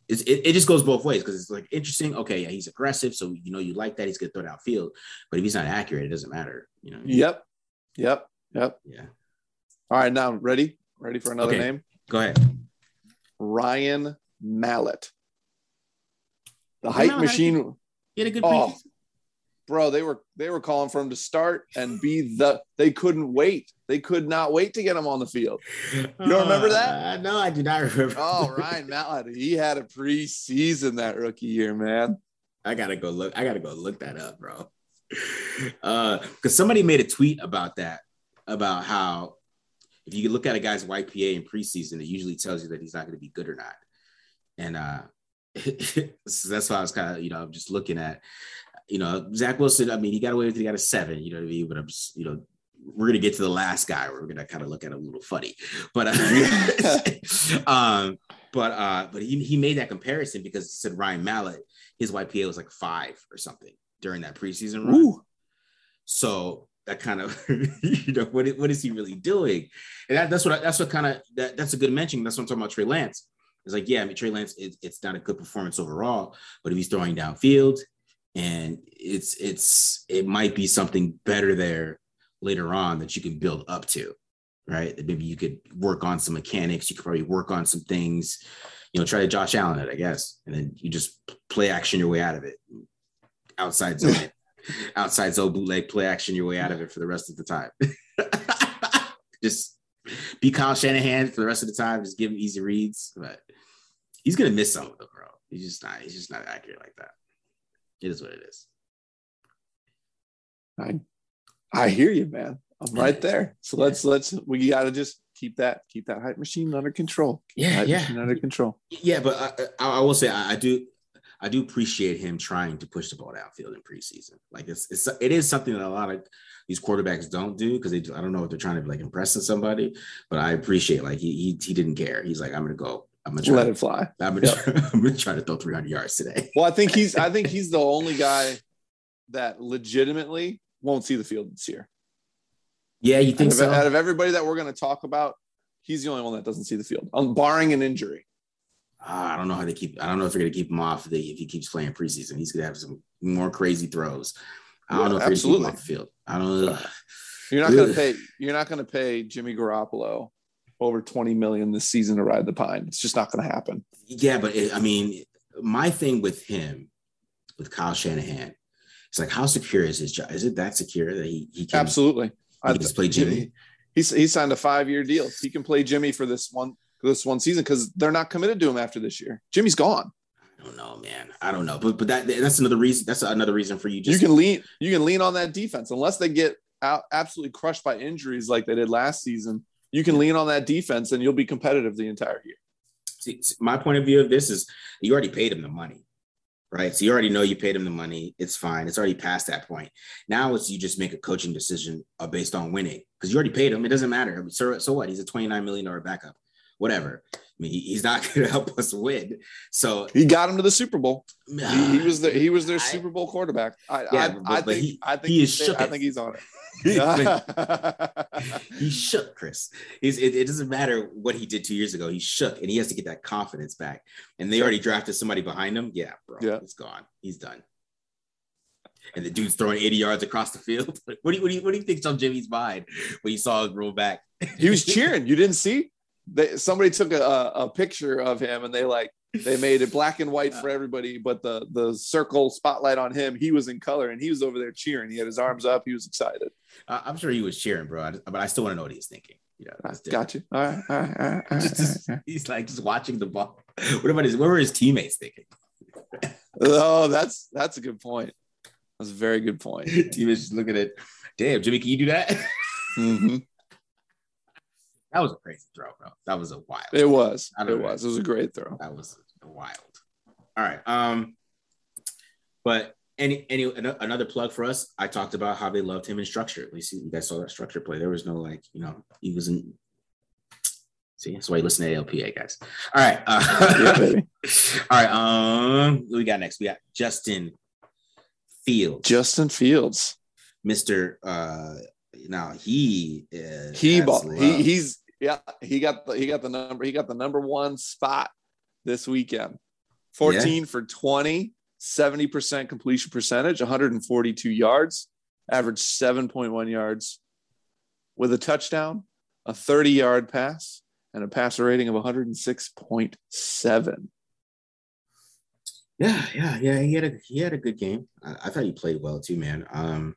[SPEAKER 2] it's, it, it just goes both ways because it's like interesting. Okay, yeah, he's aggressive, so you know you like that he's gonna throw downfield. But if he's not accurate, it doesn't matter. You know.
[SPEAKER 3] Yep. Yep. Yep.
[SPEAKER 2] Yeah.
[SPEAKER 3] All right, now ready? Ready for another
[SPEAKER 2] okay.
[SPEAKER 3] name?
[SPEAKER 2] Go ahead.
[SPEAKER 3] Ryan Mallett. The hype
[SPEAKER 2] no,
[SPEAKER 3] machine.
[SPEAKER 2] He had a good
[SPEAKER 3] oh,
[SPEAKER 2] preseason.
[SPEAKER 3] Bro, they were they were calling for him to start and be the they couldn't wait. They could not wait to get him on the field. You don't remember that?
[SPEAKER 2] Uh, no, I do not remember.
[SPEAKER 3] Oh, Ryan Mallett. He had a preseason that rookie year, man.
[SPEAKER 2] I gotta go look. I gotta go look that up, bro. Uh, because somebody made a tweet about that, about how if you look at a guy's Y P A in preseason, it usually tells you that he's not going to be good or not. And uh, so that's why I was kind of, you know, I'm just looking at, you know, Zach Wilson. I mean, he got away with it. He got a seven, you know what I mean? But I'm just, you know, we're going to get to the last guy. We're going to kind of look at him a little funny. But, uh, um, but, uh, but he, he made that comparison because he said Ryan Mallett, his Y P A was like five or something during that preseason run. Ooh. So that kind of, you know, what, what is he really doing? And that, that's what, I, that's what kind of, that, that's a good mention. That's what I'm talking about Trey Lance. It's like, yeah, I mean, Trey Lance, it, it's not a good performance overall, but if he's throwing downfield and it's, it's, it might be something better there later on that you can build up to, right? That maybe you could work on some mechanics. You could probably work on some things, you know, try to Josh Allen it, I guess. And then you just play action your way out of it. Outside zone, outside zone bootleg, play action your way out of it for the rest of the time. Just be Kyle Shanahan for the rest of the time. Just give him easy reads, but he's gonna miss some of them, bro. He's just not. He's just not accurate like that. It is what it is.
[SPEAKER 3] I, I hear you, man. I'm yeah. right there. So yeah. let's let's we gotta just keep that keep that hype machine under control. Keep
[SPEAKER 2] yeah, yeah,
[SPEAKER 3] under control.
[SPEAKER 2] Yeah, but I, I will say I, I do. I do appreciate him trying to push the ball downfield in preseason. Like it's, it's it is something that a lot of these quarterbacks don't do because they I don't know if they're trying to like impress somebody, but I appreciate like he he, he didn't care. He's like, I'm gonna go. I'm gonna try
[SPEAKER 3] let
[SPEAKER 2] to,
[SPEAKER 3] it fly.
[SPEAKER 2] I'm gonna, yep. try, I'm gonna try to throw three hundred yards today.
[SPEAKER 3] Well, I think he's I think he's the only guy that legitimately won't see the field this year.
[SPEAKER 2] Yeah, you think
[SPEAKER 3] out of,
[SPEAKER 2] so?
[SPEAKER 3] Out of everybody that we're going to talk about, he's the only one that doesn't see the field, um, barring an injury.
[SPEAKER 2] Uh, I don't know how they keep. I don't know if they're going to keep him off the, if he keeps playing preseason. He's going to have some more crazy throws. I don't yeah, know if they're going to keep him off the field. I don't know.
[SPEAKER 3] You're not going to pay. You're not going to pay Jimmy Garoppolo over twenty million this season to ride the pine. It's just not going to happen.
[SPEAKER 2] Yeah, but it, I mean, my thing with him, with Kyle Shanahan, it's like how secure is his job? Is it that secure that he he can
[SPEAKER 3] absolutely
[SPEAKER 2] he can just play Jimmy?
[SPEAKER 3] He's he signed a five year deal. He can play Jimmy for this one. this one season because they're not committed to him after this year. Jimmy's gone.
[SPEAKER 2] I don't know, man. I don't know. But but that that's another reason. That's another reason for you just
[SPEAKER 3] you can lean you can lean on that defense unless they get out absolutely crushed by injuries like they did last season. You can lean on that defense and you'll be competitive the entire year.
[SPEAKER 2] See, my point of view of this is you already paid him the money, right? So you already know you paid him the money. It's fine. It's already past that point. Now it's you just make a coaching decision uh, based on winning because you already paid him. It doesn't matter. So, so what? He's a twenty-nine million dollars backup. Whatever. I mean, he's not going to help us win. So
[SPEAKER 3] he got him to the Super Bowl.
[SPEAKER 2] Uh,
[SPEAKER 3] he, he was the he was their I, Super Bowl quarterback. I
[SPEAKER 2] yeah,
[SPEAKER 3] I,
[SPEAKER 2] but,
[SPEAKER 3] I
[SPEAKER 2] but
[SPEAKER 3] think
[SPEAKER 2] he,
[SPEAKER 3] I think
[SPEAKER 2] he is shook.
[SPEAKER 3] I think he's on it.
[SPEAKER 2] He shook, Chris. He's, it, it doesn't matter what he did two years ago. He shook, and he has to get that confidence back. And they already drafted somebody behind him. Yeah, bro, yeah. It's gone. He's done. And the dude's throwing eighty yards across the field. What do you what do you, what do you think's on Jimmy's mind when he saw him roll back?
[SPEAKER 3] He was cheering. You didn't see? They, somebody took a, a picture of him and they like they made it black and white for everybody, but the the circle spotlight on him, he was in color and he was over there cheering. He had his arms up. He was excited.
[SPEAKER 2] Uh, I'm sure he was cheering, bro. But I still want to know what he's thinking. You know,
[SPEAKER 3] got you. All right, all right, all right, all right,
[SPEAKER 2] just, just, all right. He's like just watching the ball. What about his? What were his teammates thinking?
[SPEAKER 3] Oh, that's that's a good point. That's a very good point.
[SPEAKER 2] Teammates just looking at, damn, Jimmy, can you do that?
[SPEAKER 3] Mm-hmm.
[SPEAKER 2] That was a crazy throw, bro. That was a wild.
[SPEAKER 3] It was. It
[SPEAKER 2] know.
[SPEAKER 3] was. It was a great throw.
[SPEAKER 2] That was wild. All right. Um, but any any another plug for us. I talked about how they loved him in structure. At least you guys saw that structure play. There was no like, you know, he wasn't. See, that's why you listen to A L P A, guys. All right. Uh, yeah, baby. All right. Um, what we got next? We got Justin Fields.
[SPEAKER 3] Justin Fields,
[SPEAKER 2] Mister Uh, now he is
[SPEAKER 3] he ball. He he's yeah. He got the he got the number. He got the number one spot this weekend. fourteen yeah. for twenty, seventy percent completion percentage, one hundred forty-two yards, averaged seven point one yards with a touchdown, a thirty-yard pass, and a passer rating of one hundred six point seven.
[SPEAKER 2] Yeah, yeah, yeah. He had a he had a good game. I, I thought he played well too, man. Um,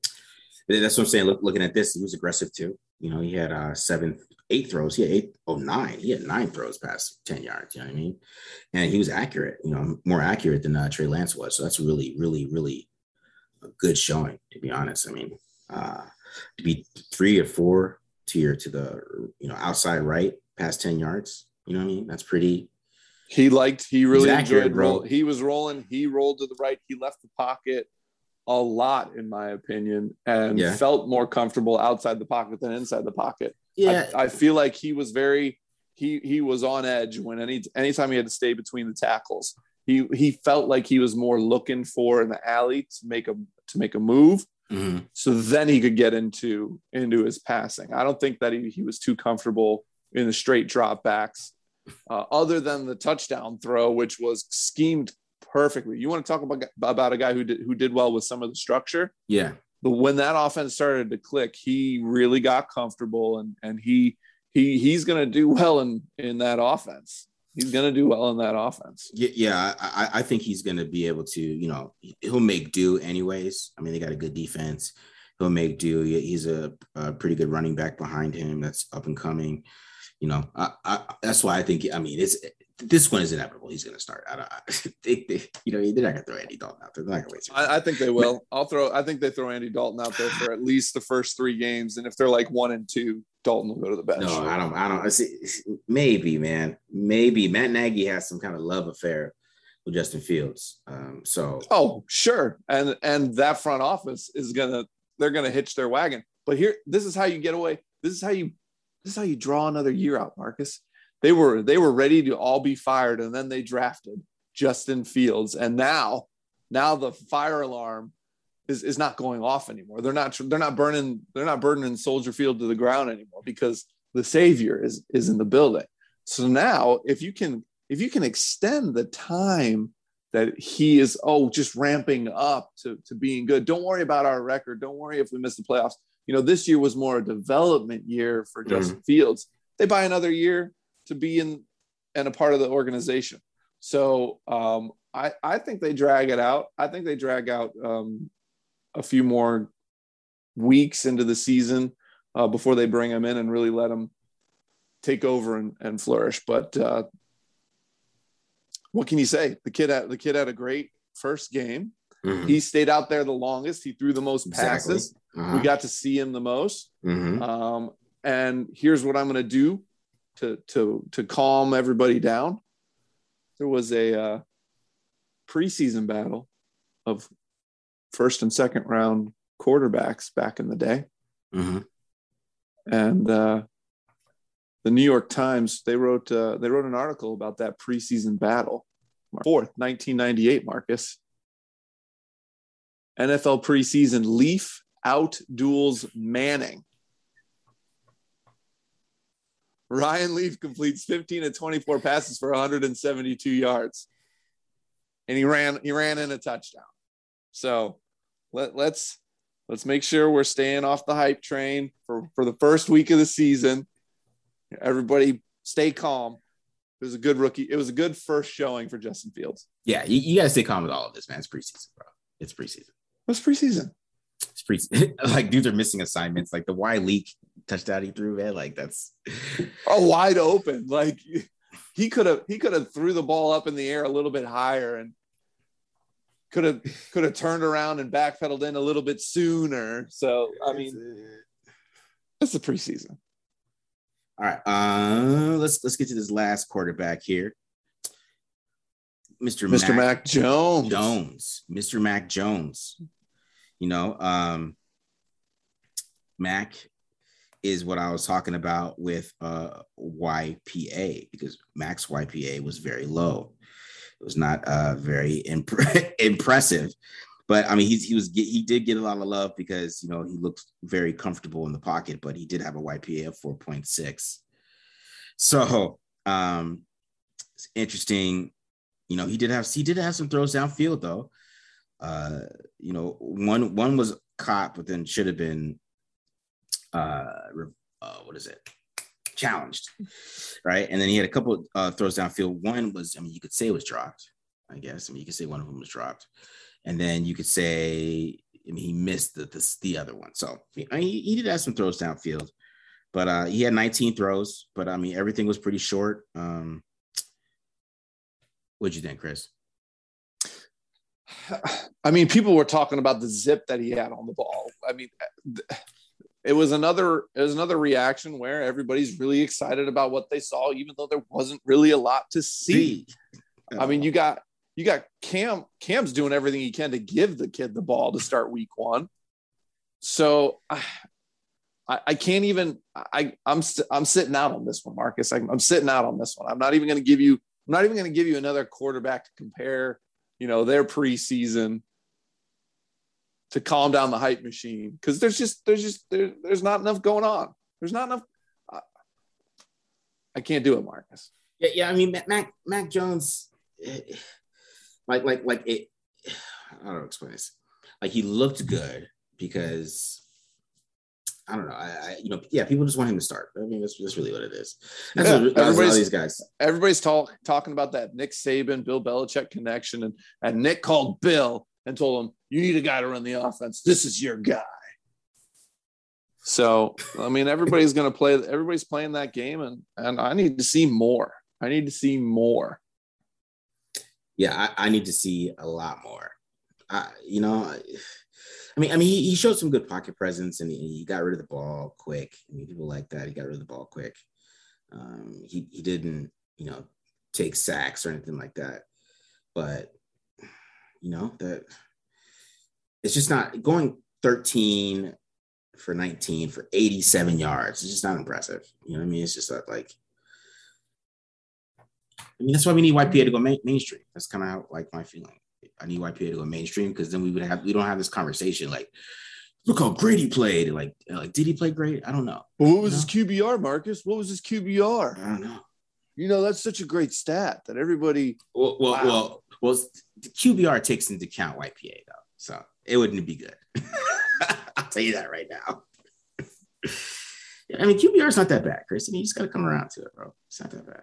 [SPEAKER 2] that's what I'm saying. Look, looking at this, he was aggressive too. You know, he had uh seven, eight throws. He had eight, oh nine. He had nine throws past ten yards. You know what I mean? And he was accurate. You know, more accurate than uh, Trey Lance was. So that's really, really, really a good showing. To be honest, I mean, uh, to be three or four to your to the you know outside right past ten yards. You know what I mean? That's pretty.
[SPEAKER 3] He liked, he really
[SPEAKER 2] accurate,
[SPEAKER 3] enjoyed roll. He was rolling. He rolled to the right. He left the pocket a lot, in my opinion, and
[SPEAKER 2] yeah.
[SPEAKER 3] felt more comfortable outside the pocket than inside the pocket.
[SPEAKER 2] Yeah.
[SPEAKER 3] I, I feel like he was very, he, he was on edge when any, anytime he had to stay between the tackles, he, he felt like he was more looking for in the alley to make a, to make a move.
[SPEAKER 2] Mm-hmm.
[SPEAKER 3] So then he could get into, into his passing. I don't think that he, he was too comfortable in the straight drop backs. Uh, other than the touchdown throw, which was schemed perfectly. You want to talk about, about a guy who did, who did well with some of the structure?
[SPEAKER 2] Yeah.
[SPEAKER 3] But when that offense started to click, he really got comfortable, and and he he he's going to do well in in that offense. He's going to do well in that offense.
[SPEAKER 2] Yeah, yeah. I, I think he's going to be able to, you know, he'll make do anyways. I mean, they got a good defense. He'll make do. He's a, a pretty good running back behind him that's up and coming. You know, I, I, that's why I think, I mean, it's this one is inevitable. He's going to start. I don't, I, they, they, you know, they're not going to throw Andy Dalton out there. They're not going to wait.
[SPEAKER 3] I, I think they will. I'll throw, I think they throw Andy Dalton out there for at least the first three games. And if they're like one and two, Dalton will go to the bench.
[SPEAKER 2] No, I don't, I don't, I see, maybe, man, maybe Matt Nagy has some kind of love affair with Justin Fields. Um, so.
[SPEAKER 3] Oh, sure. And, and that front office is going to, they're going to hitch their wagon. But here, this is how you get away. This is how you, This is how you draw another year out, Marcus. They were they were ready to all be fired, and then they drafted Justin Fields, and now now the fire alarm is, is not going off anymore. They're not they're not burning they're not burning Soldier Field to the ground anymore because the savior is is in the building. So now, if you can if you can extend the time that he is oh just ramping up to to being good, don't worry about our record. Don't worry if we miss the playoffs. You know, this year was more a development year for Justin mm-hmm. Fields. They buy another year to be in and a part of the organization. So um, I, I think they drag it out. I think they drag out um, a few more weeks into the season uh, before they bring him in and really let him take over and, and flourish. But uh, what can you say? The kid had, the kid had a great first game. Mm-hmm. He stayed out there the longest. He threw the most passes. Exactly. Uh-huh. We got to see him the most.
[SPEAKER 2] Mm-hmm.
[SPEAKER 3] Um, and here's what I'm going to do to to to calm everybody down. There was a uh, preseason battle of first and second round quarterbacks back in the day.
[SPEAKER 2] Mm-hmm.
[SPEAKER 3] And uh, the New York Times, they wrote uh, they wrote an article about that preseason battle. fourth, nineteen ninety-eight, Marcus. N F L preseason, Leaf out duels Manning. Ryan Leaf completes fifteen of twenty-four passes for one hundred seventy-two yards. And he ran he ran in a touchdown. So let, let's let's make sure we're staying off the hype train for, for the first week of the season. Everybody stay calm. It was a good rookie. It was a good first showing for Justin Fields.
[SPEAKER 2] Yeah, you, you got to stay calm with all of this, man. It's preseason, bro. It's preseason.
[SPEAKER 3] What's preseason?
[SPEAKER 2] It's preseason. Like, dudes are missing assignments. Like the Y leak touchdown he threw, man. Like that's
[SPEAKER 3] oh, wide open. Like he could have he could have threw the ball up in the air a little bit higher and could have could have turned around and backpedaled in a little bit sooner. So I mean, it's the preseason.
[SPEAKER 2] All right, uh, let's let's get to this last quarterback here, Mister
[SPEAKER 3] Mister Mac, Mac Jones.
[SPEAKER 2] Jones, Mister Mac Jones. You know, um, Mac is what I was talking about with uh, Y P A because Mac's Y P A was very low. It was not uh, very imp- impressive, but I mean, he's, he was he did get a lot of love because you know he looked very comfortable in the pocket, but he did have a Y P A of four point six. So um, it's interesting, you know, he did have he did have some throws downfield though. Uh, you know, one one was caught, but then should have been uh, uh what is it? Challenged, right? And then he had a couple uh, throws downfield. One was, I mean, you could say it was dropped, I guess. I mean, you could say one of them was dropped, and then you could say, I mean, he missed the the, the other one. So I mean, he, he did have some throws downfield, but uh, he had nineteen throws. But I mean, everything was pretty short. Um, what'd you think, Chris?
[SPEAKER 3] I mean, people were talking about the zip that he had on the ball. I mean, it was another it was another reaction where everybody's really excited about what they saw, even though there wasn't really a lot to see. I mean, you got you got Cam. Cam's doing everything he can to give the kid the ball to start week one. So I, I can't even. I I'm I'm sitting out on this one, Marcus. I'm, I'm sitting out on this one. I'm not even going to give you. I'm not even going to give you another quarterback to compare, you know, their preseason to calm down the hype machine, because there's just there's just there, there's not enough going on. There's not enough. I, I can't do it, Marcus.
[SPEAKER 2] Yeah, yeah. I mean, Mac Mac Jones, like like like it. I don't know how to explain this. Like, he looked good because I don't know. I, I you know yeah, people just want him to start. I mean, that's, that's really what it is. That's
[SPEAKER 3] yeah,
[SPEAKER 2] what, that's
[SPEAKER 3] everybody's
[SPEAKER 2] all these guys.
[SPEAKER 3] Everybody's talk, talking about that Nick Saban, Bill Belichick connection, and and Nick called Bill and told him, you need a guy to run the offense. This is your guy. So, I mean, everybody's going to play. Everybody's playing that game, and and I need to see more. I need to see more.
[SPEAKER 2] Yeah, I, I need to see a lot more. I, you know, I, I mean, I mean, he, he showed some good pocket presence, and he, he got rid of the ball quick. I mean, people like that. He got rid of the ball quick. Um, he he didn't, you know, take sacks or anything like that. But you know, that it's just not going thirteen for nineteen for eighty-seven yards. It's just not impressive. You know what I mean? It's just not like, I mean, that's why we need Y P A to go main, mainstream. That's kind of like my feeling. I need Y P A to go mainstream, because then we would have, we don't have this conversation like, look how great he played. Like, like, did he play great? I don't know.
[SPEAKER 3] Well, what was
[SPEAKER 2] you know?
[SPEAKER 3] his Q B R, Marcus? What was his Q B R?
[SPEAKER 2] I don't know.
[SPEAKER 3] You know, that's such a great stat that everybody.
[SPEAKER 2] Well, well,
[SPEAKER 3] wow.
[SPEAKER 2] well, well, the Q B R takes into account Y P A though, so it wouldn't be good. I'll tell you that right now. I mean, Q B R is not that bad, Chris. I mean, you just got to come around to it, bro. It's not that bad.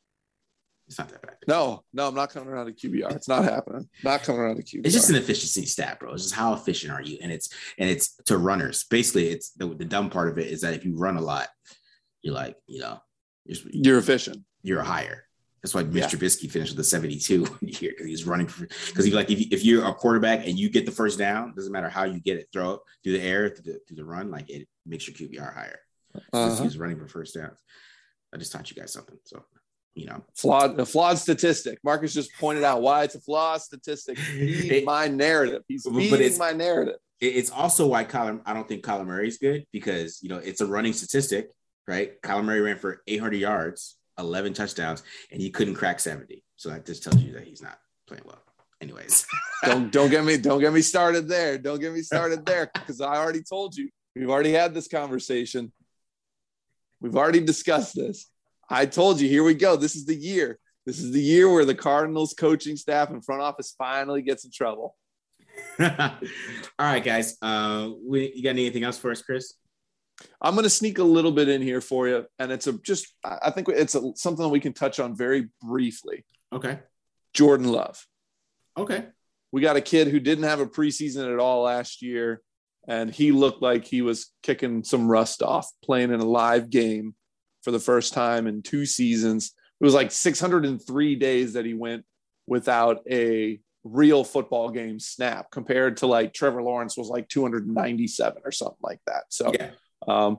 [SPEAKER 2] It's not that bad.
[SPEAKER 3] No, no, I'm not coming around to Q B R. It's not happening. Not coming around to Q B R.
[SPEAKER 2] It's just an efficiency stat, bro. It's just how efficient are you? And it's and it's to runners. Basically, it's the, the dumb part of it is that if you run a lot, you're like, you know, you're,
[SPEAKER 3] you're efficient.
[SPEAKER 2] You're higher. That's why Mitch
[SPEAKER 3] Yeah.
[SPEAKER 2] Trubisky finished with a seventy-two here, because he's running for, because he's like, if, you, if you're a quarterback and you get the first down, doesn't matter how you get it, throw it through the air, through the, through the run, like it makes your Q B R higher. Uh-huh. He's running for first downs. I just taught you guys something. So, you know,
[SPEAKER 3] flawed, a flawed statistic. Marcus just pointed out why it's a flawed statistic. Feeding it, my narrative. He's feeding my narrative.
[SPEAKER 2] It's also why Kyler, I don't think Kyler Murray is good, because, you know, it's a running statistic, right? Kyler Murray ran for eight hundred yards, eleven touchdowns, and he couldn't crack seventy. So that just tells you that he's not playing well. Anyways,
[SPEAKER 3] don't don't get me don't get me started there. Don't get me started there, because I already told you. We've already had this conversation. We've already discussed this. I told you, here we go. This is the year. This is the year where the Cardinals coaching staff and front office finally gets in trouble.
[SPEAKER 2] All right, guys. Uh, we, you got anything else for us, Chris?
[SPEAKER 3] I'm going to sneak a little bit in here for you. And it's a just, I think it's a, something that we can touch on very briefly.
[SPEAKER 2] Okay.
[SPEAKER 3] Jordan Love.
[SPEAKER 2] Okay.
[SPEAKER 3] We got a kid who didn't have a preseason at all last year, and he looked like he was kicking some rust off, playing in a live game for the first time in two seasons. It was like six hundred three days that he went without a real football game snap, compared to like Trevor Lawrence was like two hundred ninety-seven or something like that. So yeah. um,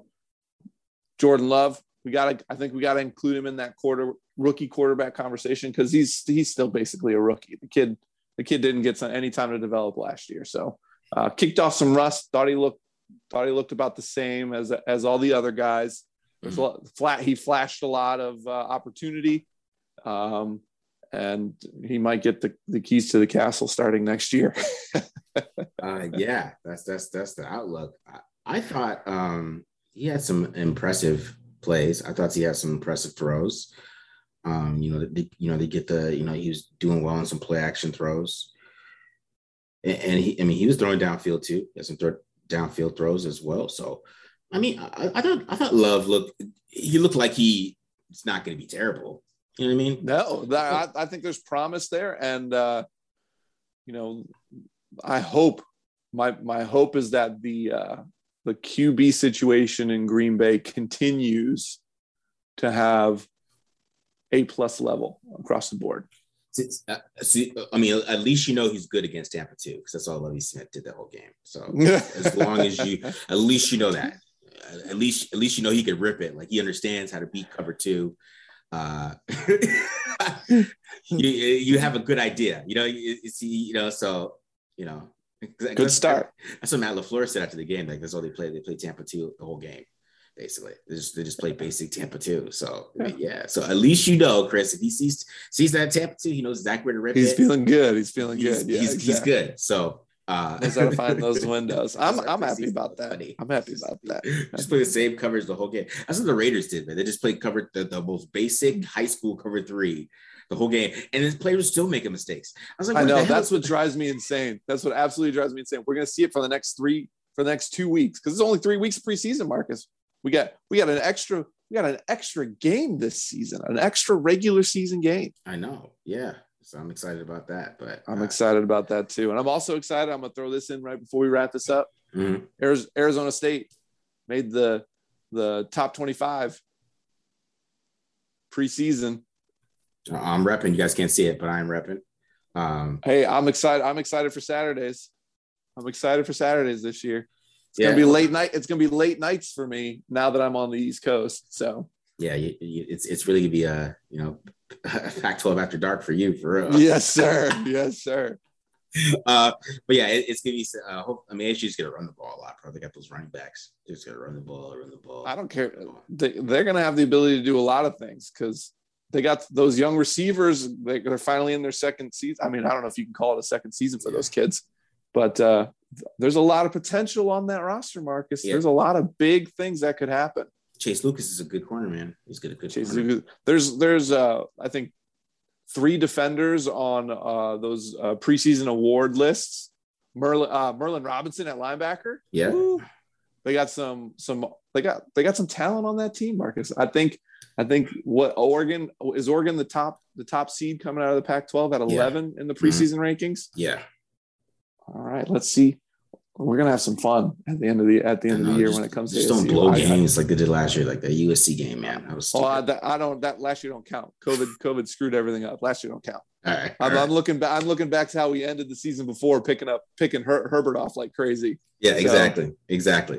[SPEAKER 3] Jordan Love, we got to, I think we got to include him in that quarter rookie quarterback conversation, because he's, he's still basically a rookie. The kid, the kid didn't get some, any time to develop last year. So uh, kicked off some rust. Thought he looked, thought he looked about the same as, as all the other guys. There's a lot, flat. He flashed a lot of uh, opportunity, um, and he might get the, the keys to the castle starting next year.
[SPEAKER 2] uh, yeah, that's that's that's the outlook. I, I thought um, he had some impressive plays. I thought he had some impressive throws. Um, you know, they, you know, they get the, you know, he was doing well on some play action throws. And, and he, I mean, he was throwing downfield too. He has some throw, downfield throws as well. So, I mean, I, I thought, I thought Love looked, he looked like he, it's not going to be terrible. You know what I mean?
[SPEAKER 3] No, that, I, I think there's promise there. And, uh, you know, I hope, my, my hope is that the, uh, the Q B situation in Green Bay continues to have A plus level across the board.
[SPEAKER 2] Uh, see, I mean, at least you know he's good against Tampa too, because that's all Lovie Smith did the whole game. So as long as you, at least you know that. At least, at least you know he could rip it. Like he understands how to beat cover two. Uh, you, you have a good idea. You know, you, you see, you know, so you know,
[SPEAKER 3] good start.
[SPEAKER 2] That's what Matt LaFleur said after the game. Like that's all they played. They played Tampa two the whole game. Basically, they just they just play basic Tampa two. So yeah. yeah, so at least you know, Chris, if he sees sees that Tampa two, he knows exactly where to rip
[SPEAKER 3] he's
[SPEAKER 2] it.
[SPEAKER 3] He's feeling good. He's feeling
[SPEAKER 2] he's,
[SPEAKER 3] good. Yeah,
[SPEAKER 2] he's,
[SPEAKER 3] exactly.
[SPEAKER 2] he's good. So uh,
[SPEAKER 3] knows how to find those windows. I'm I'm happy about that. Funny. I'm happy about that.
[SPEAKER 2] Just play the same coverage the whole game. That's what the Raiders did, man. They just played cover the, the most basic high school cover three the whole game, and his players still making mistakes. I was like,
[SPEAKER 3] I know that's what drives me insane. That's what absolutely drives me insane. We're gonna see it for the next three for the next two weeks because it's only three weeks of preseason, Marcus. We got we got an extra we got an extra game this season, an extra regular season game.
[SPEAKER 2] I know, yeah. So I'm excited about that. But
[SPEAKER 3] I'm uh, excited about that too, and I'm also excited. I'm gonna throw this in right before we wrap this up.
[SPEAKER 2] Mm-hmm.
[SPEAKER 3] Arizona State made the the top twenty-five preseason.
[SPEAKER 2] I'm repping. You guys can't see it, but I'm repping. Um,
[SPEAKER 3] hey, I'm excited. I'm excited for Saturdays. I'm excited for Saturdays this year. It's
[SPEAKER 2] yeah.
[SPEAKER 3] gonna be late night. It's gonna be late nights for me now that I'm on the East Coast. So
[SPEAKER 2] yeah, you, you, it's it's really gonna be a you know Pac twelve after dark for you for real.
[SPEAKER 3] Yes, sir. Yes, sir.
[SPEAKER 2] Uh, but yeah, it, it's gonna be. Uh, hope, I mean, A S U's gonna run the ball a lot. Probably got those running backs. They're just gonna run the ball, run the ball.
[SPEAKER 3] I don't care. They, they're gonna have the ability to do a lot of things because they got those young receivers. They, they're finally in their second season. I mean, I don't know if you can call it a second season for yeah. those kids, but. uh There's a lot of potential on that roster, Marcus. Yeah. There's a lot of big things that could happen.
[SPEAKER 2] Chase Lucas is a good corner, man. He's good. A good
[SPEAKER 3] Chase
[SPEAKER 2] corner.
[SPEAKER 3] Lucas. There's, there's, uh, I think, three defenders on uh, those uh, preseason award lists. Merlin, uh, Merlin Robinson at linebacker.
[SPEAKER 2] Yeah,
[SPEAKER 3] Woo. They got some, some. They got, they got some talent on that team, Marcus. I think, I think what Oregon is. Oregon the top, the top seed coming out of the Pac twelve at eleven yeah. in the preseason mm-hmm. rankings.
[SPEAKER 2] Yeah.
[SPEAKER 3] All right, let's see. We're gonna have some fun at the end of the at the end know, of the year
[SPEAKER 2] just,
[SPEAKER 3] when it comes
[SPEAKER 2] just
[SPEAKER 3] to
[SPEAKER 2] just don't blow games like they did last year, like the U S C game, man. I was.
[SPEAKER 3] Oh, I, that, I don't. That last year don't count. COVID, COVID screwed everything up. Last year don't count.
[SPEAKER 2] All right.
[SPEAKER 3] I'm,
[SPEAKER 2] all
[SPEAKER 3] I'm looking back. I'm looking back to how we ended the season before, picking up, picking Her, Herbert off like crazy.
[SPEAKER 2] Yeah,
[SPEAKER 3] so.
[SPEAKER 2] exactly, exactly.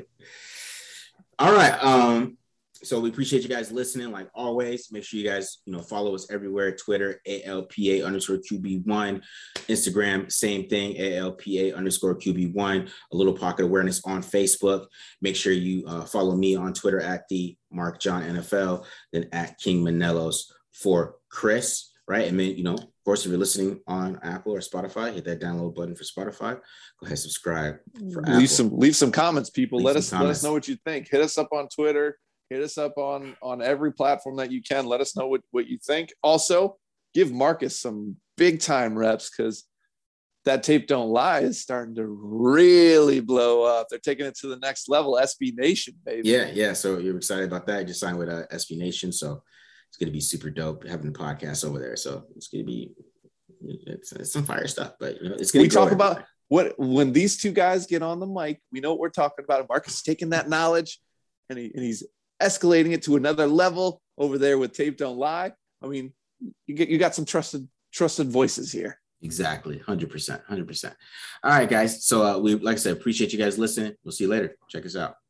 [SPEAKER 2] All right. Um. So we appreciate you guys listening. Like always, make sure you guys, you know, follow us everywhere. Twitter, A L P A underscore Q B one. Instagram, same thing, A L P A underscore Q B one. A Little Pocket Awareness on Facebook. Make sure you uh, follow me on Twitter at the Mark John N F L, then at King Manelos for Chris, right? And then, you know, of course, if you're listening on Apple or Spotify, hit that download button for Spotify. Go ahead, subscribe for
[SPEAKER 3] leave
[SPEAKER 2] Apple.
[SPEAKER 3] some leave some comments, people.
[SPEAKER 2] Leave
[SPEAKER 3] let us
[SPEAKER 2] comments.
[SPEAKER 3] let us know what you think. Hit us up on Twitter. Hit us up on, on every platform that you can. Let us know what, what you think. Also, give Marcus some big time reps because that Tape Don't Lie is starting to really blow up. They're taking it to the next level. S B Nation, baby.
[SPEAKER 2] Yeah, yeah. So you're excited about that. You just signed with uh, S B Nation. So it's going to be super dope having the podcast over there. So it's going to be it's, it's some fire stuff, but you know, it's going to
[SPEAKER 3] We talk about what when these two guys get on the mic, we know what we're talking about. Marcus is taking that knowledge and, he, and he's escalating it to another level over there with Tape Don't Lie. I mean, you get you got some trusted trusted voices here.
[SPEAKER 2] Exactly, one hundred percent, one hundred percent. All right, guys. So uh, we, like I said, appreciate you guys listening. We'll see you later. Check us out.